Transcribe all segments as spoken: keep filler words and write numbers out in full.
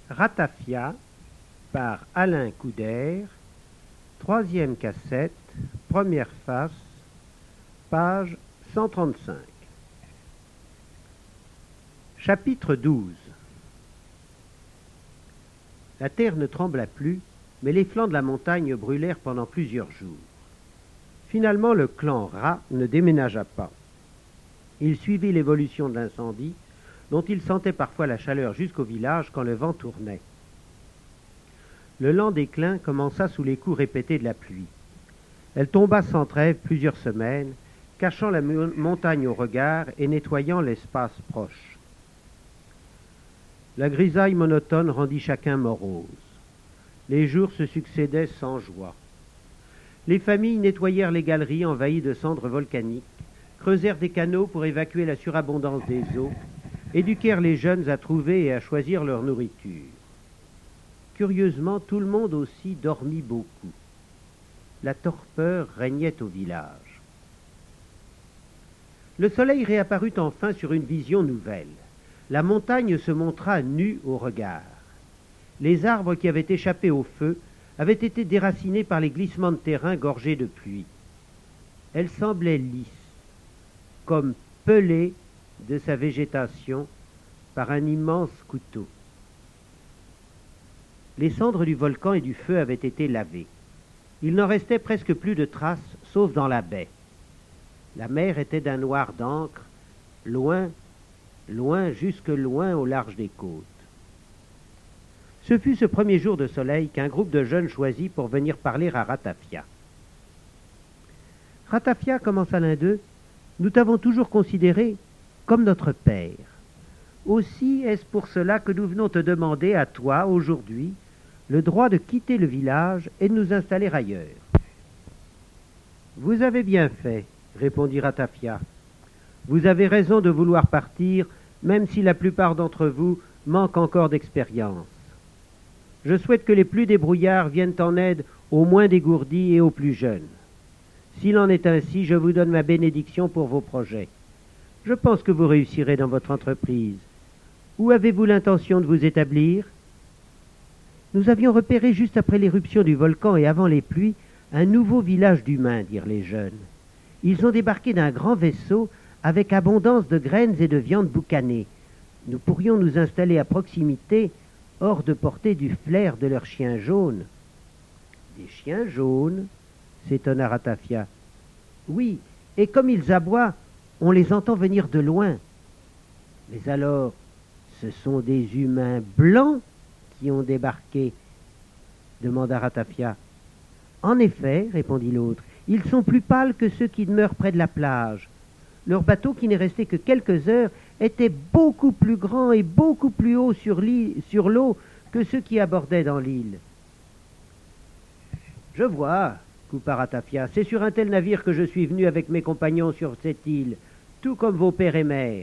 Ratafia par Alain Couder, troisième cassette, première face, page cent trente-cinq. Chapitre douze. La terre ne trembla plus, mais les flancs de la montagne brûlèrent pendant plusieurs jours. Finalement, le clan Rat ne déménagea pas. Il suivit l'évolution de l'incendie, dont il sentait parfois la chaleur jusqu'au village quand le vent tournait. Le lent déclin commença sous les coups répétés de la pluie. Elle tomba sans trêve plusieurs semaines, cachant la montagne au regard et nettoyant l'espace proche. La grisaille monotone rendit chacun morose. Les jours se succédaient sans joie. Les familles nettoyèrent les galeries envahies de cendres volcaniques, creusèrent des canaux pour évacuer la surabondance des eaux, éduquèrent les jeunes à trouver et à choisir leur nourriture. Curieusement, tout le monde aussi dormit beaucoup. La torpeur régnait au village. Le soleil réapparut enfin sur une vision nouvelle. La montagne se montra nue au regard. Les arbres qui avaient échappé au feu avaient été déracinés par les glissements de terrain gorgés de pluie. Elle semblait lisse, comme pelée de sa végétation par un immense couteau. Les cendres du volcan et du feu avaient été lavées. Il n'en restait presque plus de traces, sauf dans la baie. La mer était d'un noir d'encre, loin, loin, jusque loin au large des côtes. Ce fut ce premier jour de soleil qu'un groupe de jeunes choisit pour venir parler à Ratafia. Ratafia, commença l'un d'eux, nous t'avons toujours considéré comme notre père. Aussi est-ce pour cela que nous venons te demander à toi, aujourd'hui, le droit de quitter le village et de nous installer ailleurs. Vous avez bien fait, répondit Ratafia. Vous avez raison de vouloir partir, même si la plupart d'entre vous manquent encore d'expérience. Je souhaite que les plus débrouillards viennent en aide aux moins dégourdis et aux plus jeunes. S'il en est ainsi, je vous donne ma bénédiction pour vos projets. Je pense que vous réussirez dans votre entreprise. Où avez-vous l'intention de vous établir? Nous avions repéré juste après l'éruption du volcan et avant les pluies un nouveau village d'humains, dirent les jeunes. Ils ont débarqué d'un grand vaisseau avec abondance de graines et de viande boucanée. Nous pourrions nous installer à proximité, hors de portée du flair de leurs chiens jaunes. Des chiens jaunes? S'étonna Ratafia. Oui, et comme ils aboient, on les entend venir de loin. Mais alors, ce sont des humains blancs qui ont débarqué, demanda Ratafia. En effet, répondit l'autre, ils sont plus pâles que ceux qui demeurent près de la plage. Leur bateau, qui n'est resté que quelques heures, était beaucoup plus grand et beaucoup plus haut sur l'eau que ceux qui abordaient dans l'île. Je vois, coupa Ratafia, c'est sur un tel navire que je suis venu avec mes compagnons sur cette île, tout comme vos pères et mères.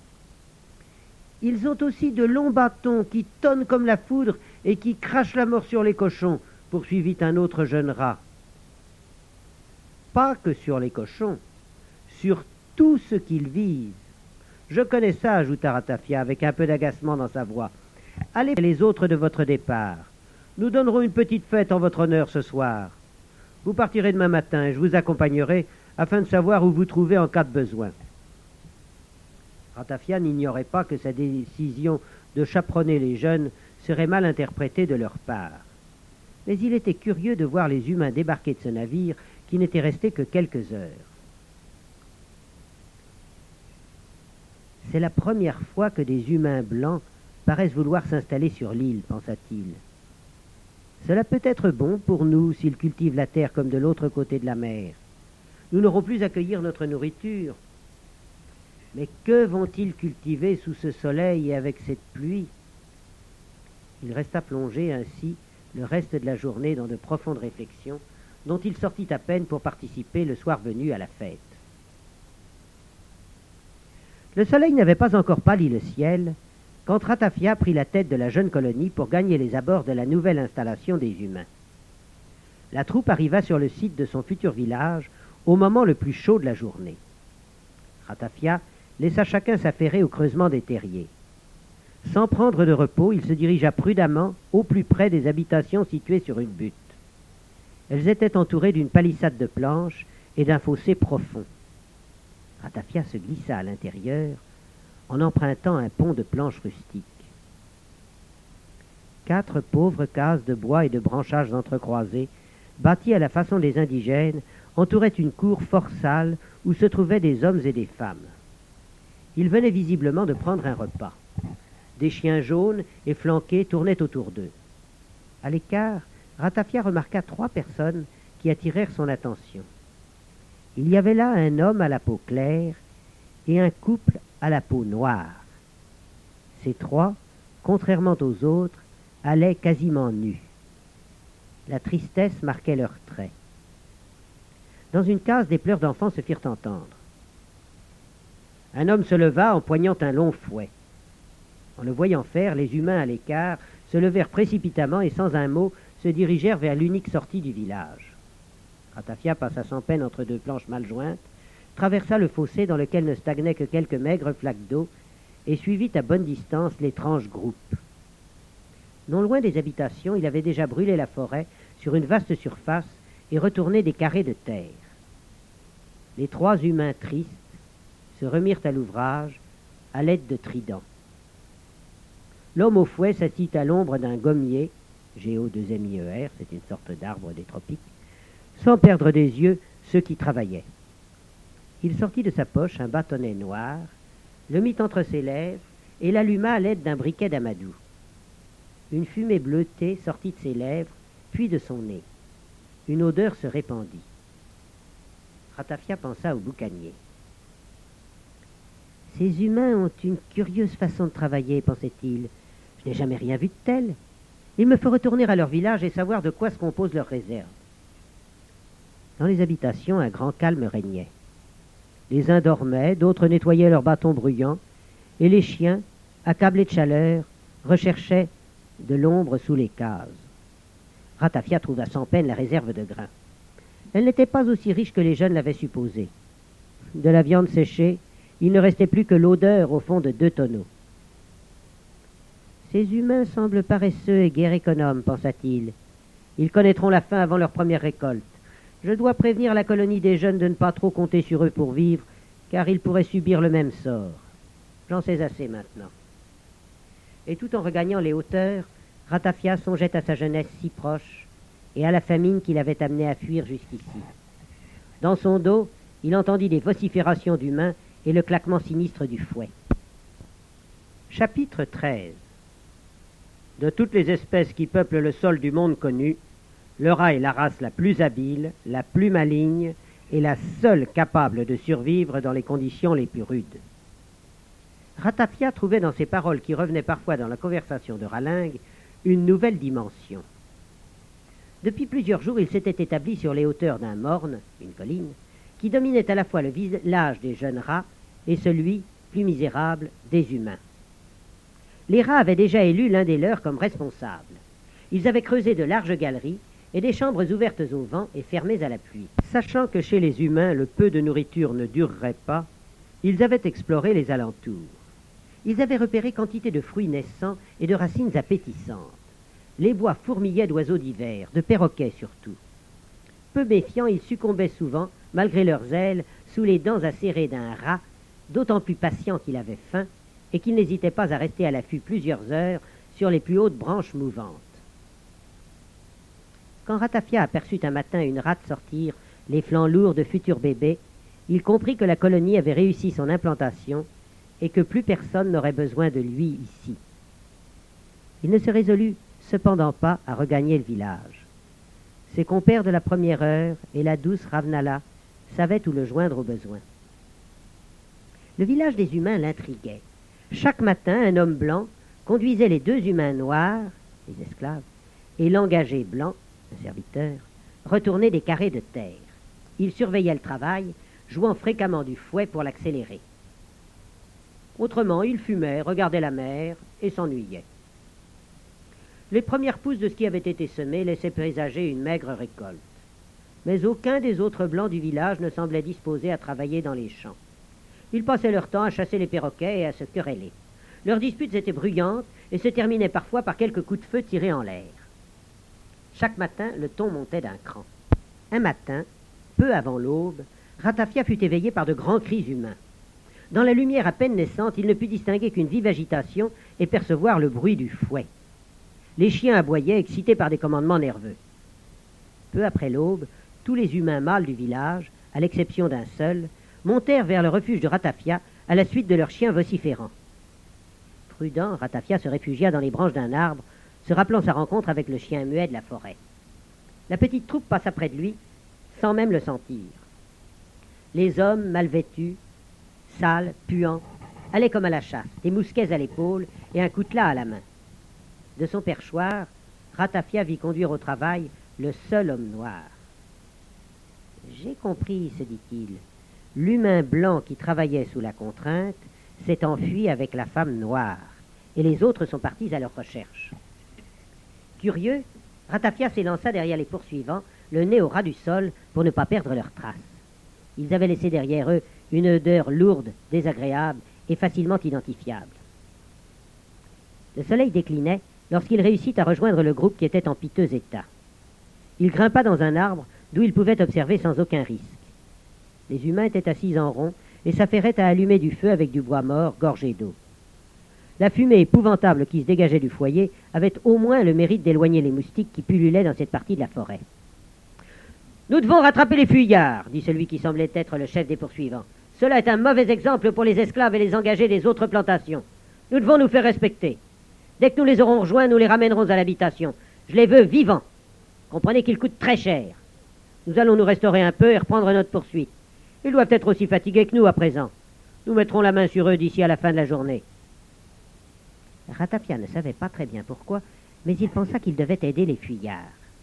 Ils ont aussi de longs bâtons qui tonnent comme la foudre et qui crachent la mort sur les cochons, poursuivit un autre jeune rat. Pas que sur les cochons, sur tout ce qu'ils visent. Je connais ça, ajouta Ratafia avec un peu d'agacement dans sa voix. Allez les autres de votre départ. Nous donnerons une petite fête en votre honneur ce soir. Vous partirez demain matin et je vous accompagnerai afin de savoir où vous trouver en cas de besoin. Ratafia n'ignorait pas que sa décision de chaperonner les jeunes serait mal interprétée de leur part. Mais il était curieux de voir les humains débarquer de ce navire qui n'était resté que quelques heures. C'est la première fois que des humains blancs paraissent vouloir s'installer sur l'île, pensa-t-il. Cela peut être bon pour nous s'ils cultivent la terre comme de l'autre côté de la mer. Nous n'aurons plus à cueillir notre nourriture. Mais que vont-ils cultiver sous ce soleil et avec cette pluie? Il resta plongé ainsi le reste de la journée dans de profondes réflexions, dont il sortit à peine pour participer le soir venu à la fête. Le soleil n'avait pas encore pâli le ciel quand Ratafia prit la tête de la jeune colonie pour gagner les abords de la nouvelle installation des humains. La troupe arriva sur le site de son futur village au moment le plus chaud de la journée. Ratafia laissa chacun s'affairer au creusement des terriers. Sans prendre de repos, il se dirigea prudemment au plus près des habitations situées sur une butte. Elles étaient entourées d'une palissade de planches et d'un fossé profond. Ratafia se glissa à l'intérieur en empruntant un pont de planches rustiques. Quatre pauvres cases de bois et de branchages entrecroisés, bâties à la façon des indigènes, entouraient une cour fort sale où se trouvaient des hommes et des femmes. Ils venaient visiblement de prendre un repas. Des chiens jaunes et flanqués tournaient autour d'eux. À l'écart, Ratafia remarqua trois personnes qui attirèrent son attention. Il y avait là un homme à la peau claire et un couple à la peau noire. Ces trois, contrairement aux autres, allaient quasiment nus. La tristesse marquait leurs traits. Dans une case, des pleurs d'enfants se firent entendre. Un homme se leva en poignant un long fouet. En le voyant faire, les humains à l'écart se levèrent précipitamment et sans un mot se dirigèrent vers l'unique sortie du village. Ratafia passa sans peine entre deux planches mal jointes, traversa le fossé dans lequel ne stagnaient que quelques maigres flaques d'eau et suivit à bonne distance l'étrange groupe. Non loin des habitations, il avait déjà brûlé la forêt sur une vaste surface et retourné des carrés de terre. Les trois humains tristes se remirent à l'ouvrage à l'aide de tridents. L'homme au fouet s'assit à l'ombre d'un gommier, G O deux M I E R, c'est une sorte d'arbre des tropiques, sans perdre des yeux ceux qui travaillaient. Il sortit de sa poche un bâtonnet noir, le mit entre ses lèvres et l'alluma à l'aide d'un briquet d'amadou. Une fumée bleutée sortit de ses lèvres, puis de son nez. Une odeur se répandit. Ratafia pensa au boucanier. Ces humains ont une curieuse façon de travailler, pensait-il. Je n'ai jamais rien vu de tel. Il me faut retourner à leur village et savoir de quoi se compose leur réserve. Dans les habitations, un grand calme régnait. Les uns dormaient, d'autres nettoyaient leurs bâtons bruyants, et les chiens, accablés de chaleur, recherchaient de l'ombre sous les cases. Ratafia trouva sans peine la réserve de grains. Elle n'était pas aussi riche que les jeunes l'avaient supposé. De la viande séchée, il ne restait plus que l'odeur au fond de deux tonneaux. Ces humains semblent paresseux et guère économes, pensa-t-il. Ils connaîtront la faim avant leur première récolte. Je dois prévenir la colonie des jeunes de ne pas trop compter sur eux pour vivre, car ils pourraient subir le même sort. J'en sais assez maintenant. Et tout en regagnant les hauteurs, Ratafia songeait à sa jeunesse si proche et à la famine qui l'avait amené à fuir jusqu'ici. Dans son dos, il entendit des vociférations d'humains et le claquement sinistre du fouet. Chapitre treize. De toutes les espèces qui peuplent le sol du monde connu, le rat est la race la plus habile, la plus maligne et la seule capable de survivre dans les conditions les plus rudes. Ratafia trouvait dans ces paroles qui revenaient parfois dans la conversation de Ralingue une nouvelle dimension. Depuis plusieurs jours, il s'était établi sur les hauteurs d'un morne, une colline, qui dominait à la fois le village des jeunes rats et celui, plus misérable, des humains. Les rats avaient déjà élu l'un des leurs comme responsable. Ils avaient creusé de larges galeries et des chambres ouvertes au vent et fermées à la pluie. Sachant que chez les humains le peu de nourriture ne durerait pas, ils avaient exploré les alentours. Ils avaient repéré quantité de fruits naissants et de racines appétissantes. Les bois fourmillaient d'oiseaux divers, de perroquets surtout. Peu méfiants, ils succombaient souvent, malgré leurs ailes, sous les dents acérées d'un rat, d'autant plus patient qu'il avait faim et qu'il n'hésitait pas à rester à l'affût plusieurs heures sur les plus hautes branches mouvantes. Quand Ratafia aperçut un matin une rate sortir les flancs lourds de futurs bébés, il comprit que la colonie avait réussi son implantation et que plus personne n'aurait besoin de lui ici. Il ne se résolut cependant pas à regagner le village. Ses compères de la première heure et la douce Ravnala savaient où le joindre au besoin. Le village des humains l'intriguait. Chaque matin, un homme blanc conduisait les deux humains noirs, les esclaves, et l'engagé blanc, un serviteur, retourner des carrés de terre. Il surveillait le travail, jouant fréquemment du fouet pour l'accélérer. Autrement, il fumait, regardait la mer et s'ennuyait. Les premières pousses de ce qui avait été semé laissaient présager une maigre récolte. Mais aucun des autres blancs du village ne semblait disposé à travailler dans les champs. Ils passaient leur temps à chasser les perroquets et à se quereller. Leurs disputes étaient bruyantes et se terminaient parfois par quelques coups de feu tirés en l'air. Chaque matin, le ton montait d'un cran. Un matin, peu avant l'aube, Ratafia fut éveillé par de grands cris humains. Dans la lumière à peine naissante, il ne put distinguer qu'une vive agitation et percevoir le bruit du fouet. Les chiens aboyaient, excités par des commandements nerveux. Peu après l'aube, tous les humains mâles du village, à l'exception d'un seul, montèrent vers le refuge de Ratafia à la suite de leurs chiens vociférants. Prudent, Ratafia se réfugia dans les branches d'un arbre, se rappelant sa rencontre avec le chien muet de la forêt. La petite troupe passa près de lui, sans même le sentir. Les hommes, mal vêtus, sales, puants, allaient comme à la chasse, des mousquets à l'épaule et un coutelas à la main. De son perchoir, Ratafia vit conduire au travail le seul homme noir. « J'ai compris, se dit-il. L'humain blanc qui travaillait sous la contrainte s'est enfui avec la femme noire, et les autres sont partis à leur recherche. » Curieux, Ratafia s'élança derrière les poursuivants, le nez au ras du sol, pour ne pas perdre leurs traces. Ils avaient laissé derrière eux une odeur lourde, désagréable et facilement identifiable. Le soleil déclinait lorsqu'il réussit à rejoindre le groupe qui était en piteux état. Il grimpa dans un arbre d'où il pouvait observer sans aucun risque. Les humains étaient assis en rond et s'affairaient à allumer du feu avec du bois mort gorgé d'eau. La fumée épouvantable qui se dégageait du foyer avait au moins le mérite d'éloigner les moustiques qui pullulaient dans cette partie de la forêt. « Nous devons rattraper les fuyards, dit celui qui semblait être le chef des poursuivants. Cela est un mauvais exemple pour les esclaves et les engagés des autres plantations. Nous devons nous faire respecter. Dès que nous les aurons rejoints, nous les ramènerons à l'habitation. Je les veux vivants. Comprenez qu'ils coûtent très cher. Nous allons nous restaurer un peu et reprendre notre poursuite. Ils doivent être aussi fatigués que nous à présent. Nous mettrons la main sur eux d'ici à la fin de la journée. » Ratafia ne savait pas très bien pourquoi, mais il pensa qu'il devait aider les fuyards.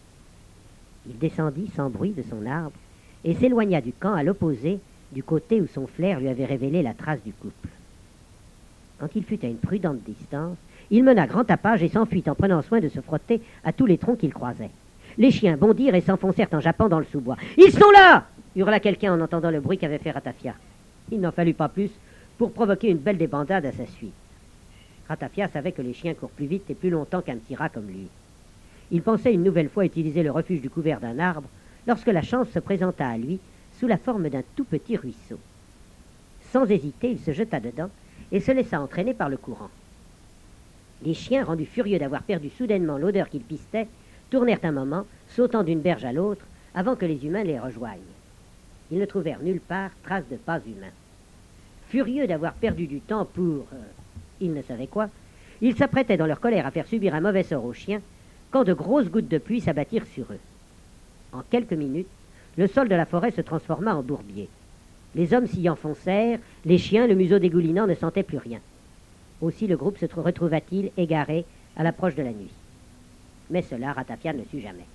Il descendit sans bruit de son arbre et s'éloigna du camp à l'opposé, du côté où son flair lui avait révélé la trace du couple. Quand il fut à une prudente distance, il mena grand tapage et s'enfuit en prenant soin de se frotter à tous les troncs qu'il croisait. Les chiens bondirent et s'enfoncèrent en jappant dans le sous-bois. « Ils sont là !» hurla quelqu'un en entendant le bruit qu'avait fait Ratafia. Il n'en fallut pas plus pour provoquer une belle débandade à sa suite. Ratafia savait que les chiens courent plus vite et plus longtemps qu'un petit rat comme lui. Il pensait une nouvelle fois utiliser le refuge du couvert d'un arbre lorsque la chance se présenta à lui sous la forme d'un tout petit ruisseau. Sans hésiter, il se jeta dedans et se laissa entraîner par le courant. Les chiens, rendus furieux d'avoir perdu soudainement l'odeur qu'ils pistaient, tournèrent un moment, sautant d'une berge à l'autre, avant que les humains les rejoignent. Ils ne trouvèrent nulle part trace de pas humains. Furieux d'avoir perdu du temps pour... Euh, ils ne savaient quoi, ils s'apprêtaient dans leur colère à faire subir un mauvais sort aux chiens, quand de grosses gouttes de pluie s'abattirent sur eux. En quelques minutes, le sol de la forêt se transforma en bourbier. Les hommes s'y enfoncèrent, les chiens, le museau dégoulinant, ne sentaient plus rien. Aussi le groupe se retrouva-t-il égaré à l'approche de la nuit. Mais cela, Ratafia ne sut jamais.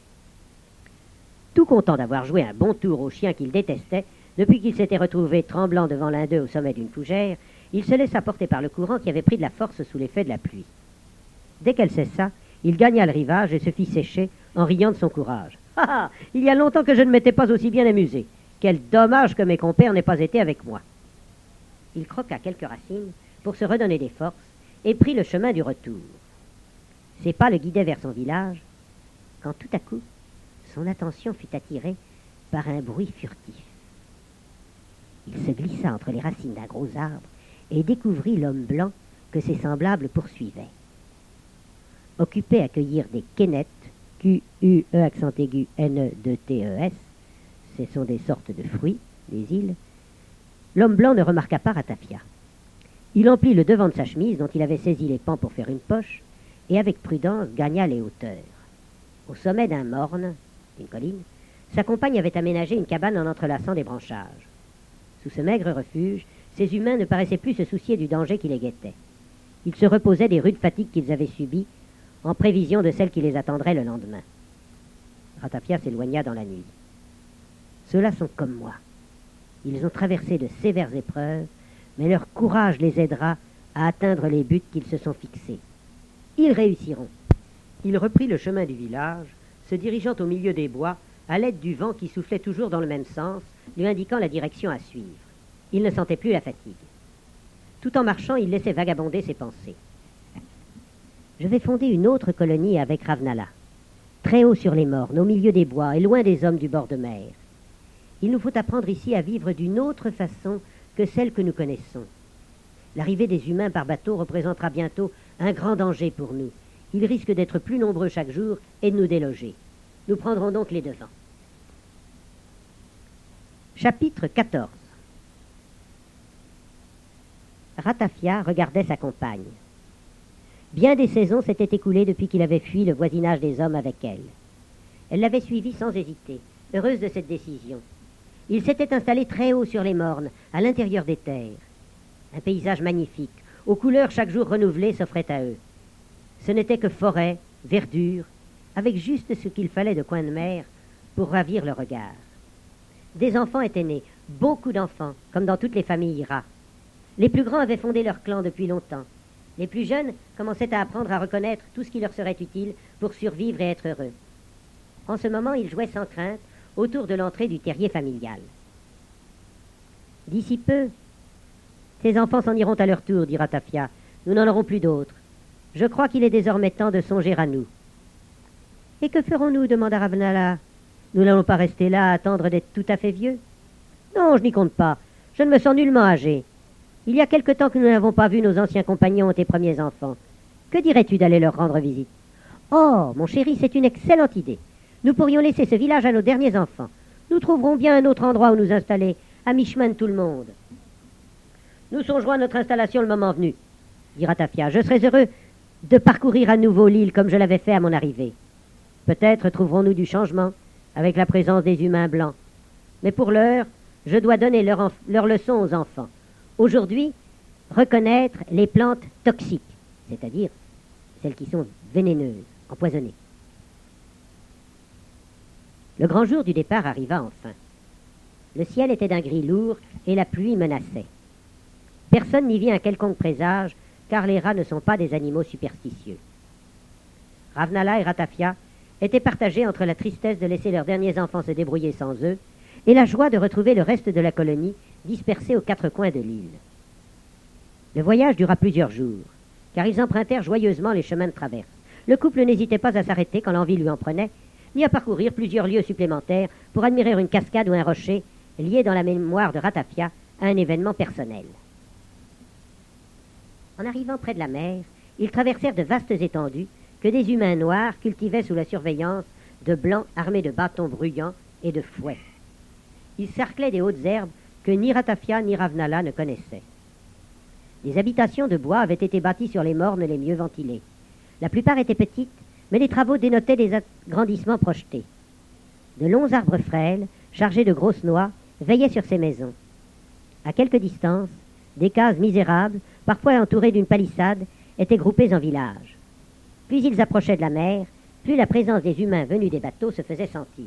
Tout content d'avoir joué un bon tour aux chiens qu'il détestait, depuis qu'il s'était retrouvé tremblant devant l'un d'eux au sommet d'une fougère, il se laissa porter par le courant qui avait pris de la force sous l'effet de la pluie. Dès qu'elle cessa, il gagna le rivage et se fit sécher en riant de son courage. « Ah ah, il y a longtemps que je ne m'étais pas aussi bien amusé. Quel dommage que mes compères n'aient pas été avec moi. » Il croqua quelques racines pour se redonner des forces et prit le chemin du retour. Ses pas le guidaient vers son village, quand tout à coup, son attention fut attirée par un bruit furtif. Il se glissa entre les racines d'un gros arbre et découvrit l'homme blanc que ses semblables poursuivaient. Occupé à cueillir des quénettes, Q U E accent aigu N E D T E S, ce sont des sortes de fruits, des îles, l'homme blanc ne remarqua pas Ratafia. Il emplit le devant de sa chemise, dont il avait saisi les pans pour faire une poche, et avec prudence gagna les hauteurs. Au sommet d'un morne, une colline, sa compagne avait aménagé une cabane en entrelaçant des branchages. Sous ce maigre refuge, ces humains ne paraissaient plus se soucier du danger qui les guettait. Ils se reposaient des rudes fatigues qu'ils avaient subies, en prévision de celles qui les attendraient le lendemain. Ratafia s'éloigna dans la nuit. Ceux-là sont comme moi. Ils ont traversé de sévères épreuves, mais leur courage les aidera à atteindre les buts qu'ils se sont fixés. Ils réussiront. Il reprit le chemin du village, se dirigeant au milieu des bois, à l'aide du vent qui soufflait toujours dans le même sens, lui indiquant la direction à suivre. Il ne sentait plus la fatigue. Tout en marchant, il laissait vagabonder ses pensées. Je vais fonder une autre colonie avec Ravnala, très haut sur les mornes, au milieu des bois et loin des hommes du bord de mer. Il nous faut apprendre ici à vivre d'une autre façon que celle que nous connaissons. L'arrivée des humains par bateau représentera bientôt un grand danger pour nous. Ils risquent d'être plus nombreux chaque jour et de nous déloger. Nous prendrons donc les devants. Chapitre quatorze. Ratafia regardait sa compagne. Bien des saisons s'étaient écoulées depuis qu'il avait fui le voisinage des hommes avec elle. Elle l'avait suivi sans hésiter, heureuse de cette décision. Il s'était installé très haut sur les mornes, à l'intérieur des terres. Un paysage magnifique, aux couleurs chaque jour renouvelées, s'offrait à eux. Ce n'était que forêt, verdure, avec juste ce qu'il fallait de coin de mer pour ravir le regard. Des enfants étaient nés, beaucoup d'enfants, comme dans toutes les familles rats. Les plus grands avaient fondé leur clan depuis longtemps. Les plus jeunes commençaient à apprendre à reconnaître tout ce qui leur serait utile pour survivre et être heureux. En ce moment, ils jouaient sans crainte autour de l'entrée du terrier familial. D'ici peu, ces enfants s'en iront à leur tour, dit Ratafia. Nous n'en aurons plus d'autres. Je crois qu'il est désormais temps de songer à nous. Et que ferons-nous demanda Ravnala. Nous n'allons pas rester là à attendre d'être tout à fait vieux. Non, je n'y compte pas. Je ne me sens nullement âgé. Il y a quelque temps que nous n'avons pas vu nos anciens compagnons, tes premiers enfants. Que dirais-tu d'aller leur rendre visite? Oh, mon chéri, c'est une excellente idée. Nous pourrions laisser ce village à nos derniers enfants. Nous trouverons bien un autre endroit où nous installer, à mi-chemin de tout le monde. Nous songerons à notre installation le moment venu, dit Ratafia. Je serais heureux de parcourir à nouveau l'île comme je l'avais fait à mon arrivée. Peut-être trouverons-nous du changement avec la présence des humains blancs. Mais pour l'heure, je dois donner leur, enf- leur leçon aux enfants. Aujourd'hui, reconnaître les plantes toxiques, c'est-à-dire celles qui sont vénéneuses, empoisonnées. Le grand jour du départ arriva enfin. Le ciel était d'un gris lourd et la pluie menaçait. Personne n'y vit un quelconque présage, car les rats ne sont pas des animaux superstitieux. Ravnala et Ratafia étaient partagés entre la tristesse de laisser leurs derniers enfants se débrouiller sans eux et la joie de retrouver le reste de la colonie dispersée aux quatre coins de l'île. Le voyage dura plusieurs jours, car ils empruntèrent joyeusement les chemins de traverse. Le couple n'hésitait pas à s'arrêter quand l'envie lui en prenait, ni à parcourir plusieurs lieues supplémentaires pour admirer une cascade ou un rocher lié dans la mémoire de Ratafia à un événement personnel. En arrivant près de la mer, ils traversèrent de vastes étendues que des humains noirs cultivaient sous la surveillance de blancs armés de bâtons bruyants et de fouets. Ils cerclaient des hautes herbes que ni Ratafia ni Ravnala ne connaissaient. Des habitations de bois avaient été bâties sur les mornes les mieux ventilées. La plupart étaient petites, mais les travaux dénotaient des agrandissements projetés. De longs arbres frêles, chargés de grosses noix, veillaient sur ces maisons. À quelque distance, des cases misérables, parfois entourées d'une palissade, étaient groupées en villages. Plus ils approchaient de la mer, plus la présence des humains venus des bateaux se faisait sentir.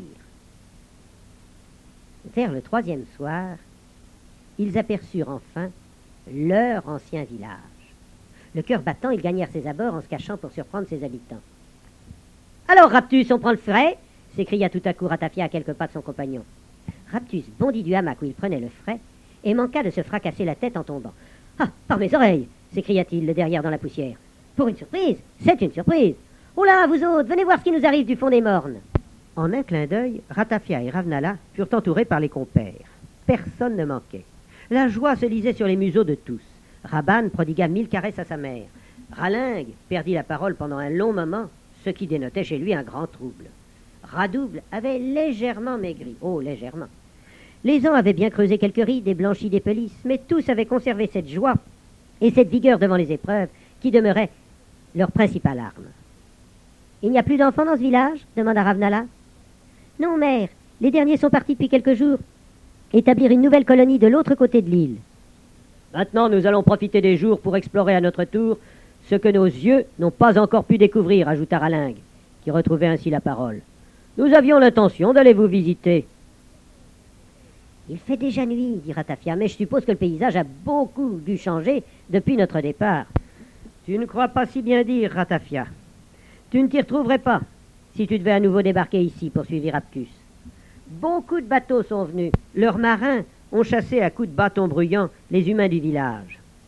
Vers le troisième soir, ils aperçurent enfin leur ancien village. Le cœur battant, ils gagnèrent ses abords en se cachant pour surprendre ses habitants. « Alors, Raptus, on prend le frais ?» s'écria tout à coup Ratafia à quelques pas de son compagnon. Raptus bondit du hamac où il prenait le frais et manqua de se fracasser la tête en tombant. « Ah, par mes oreilles !» s'écria-t-il, le derrière dans la poussière. « Pour une surprise, c'est une surprise. Oh là, vous autres, venez voir ce qui nous arrive du fond des mornes. » En un clin d'œil, Ratafia et Ravnala furent entourés par les compères. Personne ne manquait. La joie se lisait sur les museaux de tous. Raban prodigua mille caresses à sa mère. Ralingue perdit la parole pendant un long moment, ce qui dénotait chez lui un grand trouble. Radouble avait légèrement maigri. Oh, légèrement. Les ans avaient bien creusé quelques rides et blanchi des pelisses, mais tous avaient conservé cette joie et cette vigueur devant les épreuves qui demeuraient leur principale arme. « Il n'y a plus d'enfants dans ce village ?» demanda Ravnala. « Non, mère, les derniers sont partis depuis quelques jours. Établir une nouvelle colonie de l'autre côté de l'île. »« Maintenant, nous allons profiter des jours pour explorer à notre tour ce que nos yeux n'ont pas encore pu découvrir, » ajouta Ralingue, qui retrouvait ainsi la parole. « Nous avions l'intention d'aller vous visiter. »« Il fait déjà nuit, » dit Ratafia, « mais je suppose que le paysage a beaucoup dû changer depuis notre départ. »« Tu ne crois pas si bien dire, Ratafia. Tu ne t'y retrouverais pas si tu devais à nouveau débarquer ici, poursuivit Raptus. Beaucoup de bateaux sont venus. Leurs marins ont chassé à coups de bâtons bruyants les humains du village.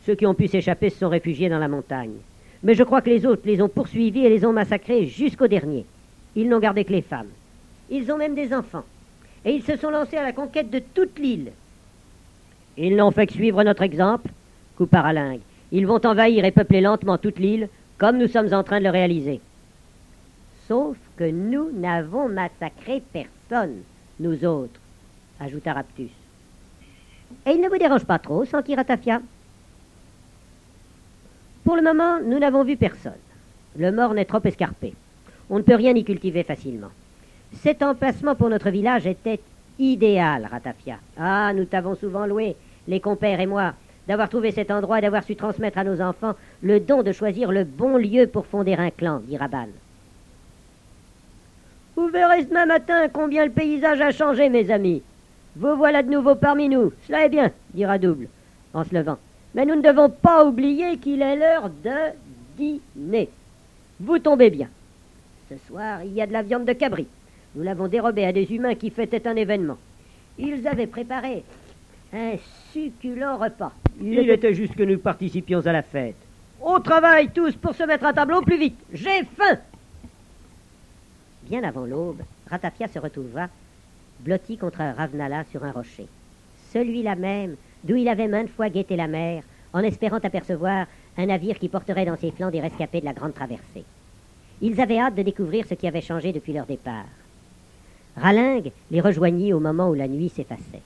Ceux qui ont pu s'échapper se sont réfugiés dans la montagne. Mais je crois que les autres les ont poursuivis et les ont massacrés jusqu'au dernier. Ils n'ont gardé que les femmes. Ils ont même des enfants. Et ils se sont lancés à la conquête de toute l'île. Ils n'ont fait que suivre notre exemple, coupa Ralingue. Ils vont envahir et peupler lentement toute l'île, comme nous sommes en train de le réaliser. Sauf que nous n'avons massacré personne, nous autres, ajouta Raptus. Et il ne vous dérange pas trop, s'enquit Ratafia. Pour le moment, nous n'avons vu personne. Le morne est trop escarpé. On ne peut rien y cultiver facilement. Cet emplacement pour notre village était idéal, Ratafia. Ah, nous t'avons souvent loué, les compères et moi, d'avoir trouvé cet endroit et d'avoir su transmettre à nos enfants le don de choisir le bon lieu pour fonder un clan, dit Rabanne. Vous verrez demain matin combien le paysage a changé, mes amis. Vous voilà de nouveau parmi nous. Cela est bien, dira Double, en se levant. Mais nous ne devons pas oublier qu'il est l'heure de dîner. Vous tombez bien. Ce soir, il y a de la viande de cabri. Nous l'avons dérobée à des humains qui fêtaient un événement. Ils avaient préparé un succulent repas. Il, il était... était juste que nous participions à la fête. Au travail, tous, pour se mettre à table au plus vite. J'ai faim. Bien avant l'aube, Ratafia se retrouva blotti contre un Ravnala sur un rocher. Celui-là même d'où il avait maintes fois guetté la mer, en espérant apercevoir un navire qui porterait dans ses flancs des rescapés de la grande traversée. Ils avaient hâte de découvrir ce qui avait changé depuis leur départ. Ralingue les rejoignit au moment où la nuit s'effaçait.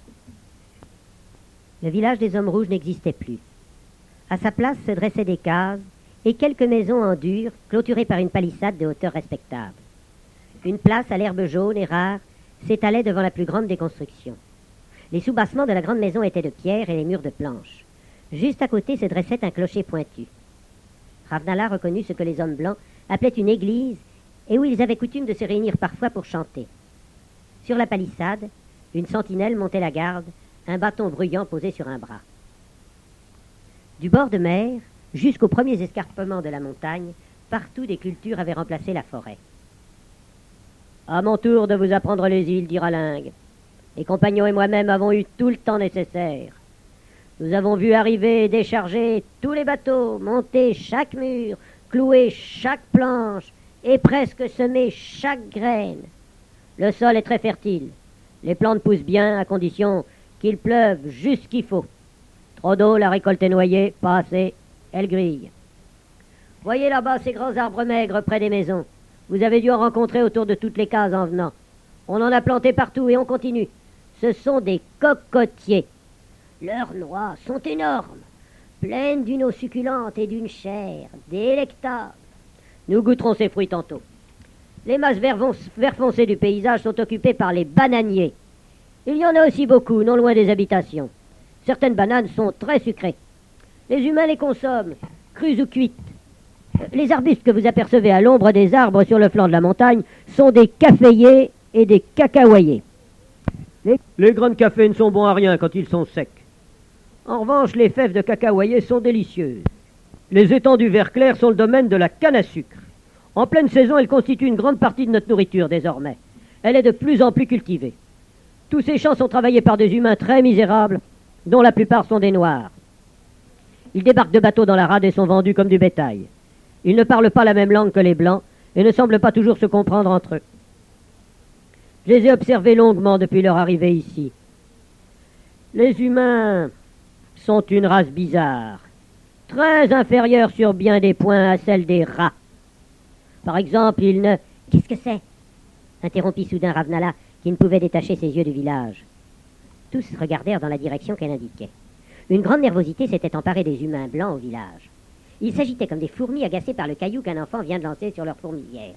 Le village des Hommes Rouges n'existait plus. À sa place se dressaient des cases et quelques maisons en dur, clôturées par une palissade de hauteur respectable. Une place à l'herbe jaune et rare s'étalait devant la plus grande des constructions. Les soubassements de la grande maison étaient de pierre et les murs de planches. Juste à côté se dressait un clocher pointu. Ravnala reconnut ce que les hommes blancs appelaient une église et où ils avaient coutume de se réunir parfois pour chanter. Sur la palissade, une sentinelle montait la garde, un bâton bruyant posé sur un bras. Du bord de mer jusqu'aux premiers escarpements de la montagne, partout des cultures avaient remplacé la forêt. « À mon tour de vous apprendre les îles, dit Ralingue. Les compagnons et moi-même avons eu tout le temps nécessaire. Nous avons vu arriver et décharger tous les bateaux, monter chaque mur, clouer chaque planche et presque semer chaque graine. Le sol est très fertile. Les plantes poussent bien à condition qu'il pleuve juste ce qu'il faut. Trop d'eau, la récolte est noyée, pas assez, elle grille. Voyez là-bas ces grands arbres maigres près des maisons. Vous avez dû en rencontrer autour de toutes les cases en venant. On en a planté partout et on continue. Ce sont des cocotiers. Leurs noix sont énormes, pleines d'une eau succulente et d'une chair délectable. Nous goûterons ces fruits tantôt. Les masses vert, vert foncé du paysage sont occupées par les bananiers. Il y en a aussi beaucoup, non loin des habitations. Certaines bananes sont très sucrées. Les humains les consomment, crues ou cuites. Les arbustes que vous apercevez à l'ombre des arbres sur le flanc de la montagne sont des caféiers et des cacaoyers. Les, les grains de café ne sont bons à rien quand ils sont secs. En revanche, les fèves de cacaoyer sont délicieuses. Les étangs du vert clair sont le domaine de la canne à sucre. En pleine saison, elle constitue une grande partie de notre nourriture désormais. Elle est de plus en plus cultivée. Tous ces champs sont travaillés par des humains très misérables, dont la plupart sont des noirs. Ils débarquent de bateaux dans la rade et sont vendus comme du bétail. Ils ne parlent pas la même langue que les blancs et ne semblent pas toujours se comprendre entre eux. Je les ai observés longuement depuis leur arrivée ici. Les humains sont une race bizarre, très inférieure sur bien des points à celle des rats. Par exemple, ils ne... « Qu'est-ce que c'est ?» interrompit soudain Ravnala, qui ne pouvait détacher ses yeux du village. Tous regardèrent dans la direction qu'elle indiquait. Une grande nervosité s'était emparée des humains blancs au village. Ils s'agitaient comme des fourmis agacées par le caillou qu'un enfant vient de lancer sur leur fourmilière.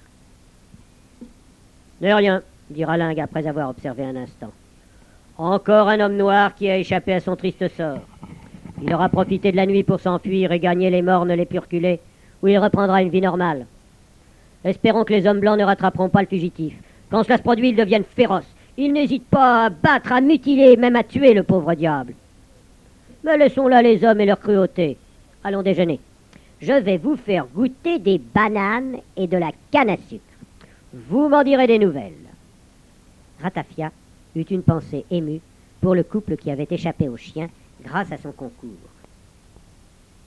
« N'est rien, » dit Ralingue après avoir observé un instant. « Encore un homme noir qui a échappé à son triste sort. Il aura profité de la nuit pour s'enfuir et gagner les mornes les purculés, où il reprendra une vie normale. Espérons que les hommes blancs ne rattraperont pas le fugitif. Quand cela se produit, ils deviennent féroces. Ils n'hésitent pas à battre, à mutiler, même à tuer le pauvre diable. Mais laissons là les hommes et leur cruauté. Allons déjeuner. Je vais vous faire goûter des bananes et de la canne à sucre. Vous m'en direz des nouvelles. » Ratafia eut une pensée émue pour le couple qui avait échappé aux chiens grâce à son concours.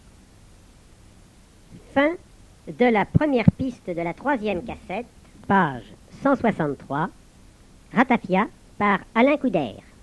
Fin de la première piste de la troisième cassette, page cent soixante-trois, Ratafia par Alain Couder.